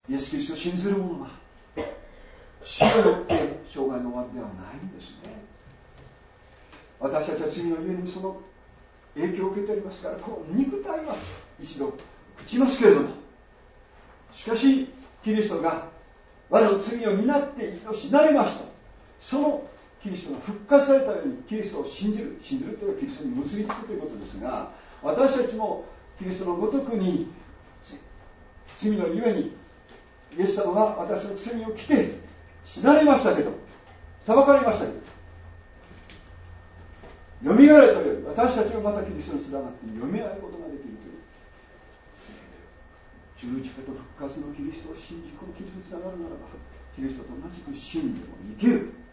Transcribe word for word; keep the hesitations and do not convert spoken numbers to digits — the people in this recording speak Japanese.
イエス・キリストを信ずる者は主によって生涯の終わりではないんですね。私たちは罪のゆえにその影響を受けておりますから、この肉体は一度朽ちますけれども、しかしキリストが我の罪を担って一度死なれました。そのキリストが復活されたようにキリストを信じる信じるというのはキリストに結びつくということですが、私たちもキリストのごとくに罪のゆえにイエス様が私の罪を着て死なれましたけど、裁かれましたけど、よみがえられたように私たちもまたキリストにつながってよみがえることができるという、十字架と復活のキリストを信じ、このキリストにつながるならばキリストと同じく死んでも生きる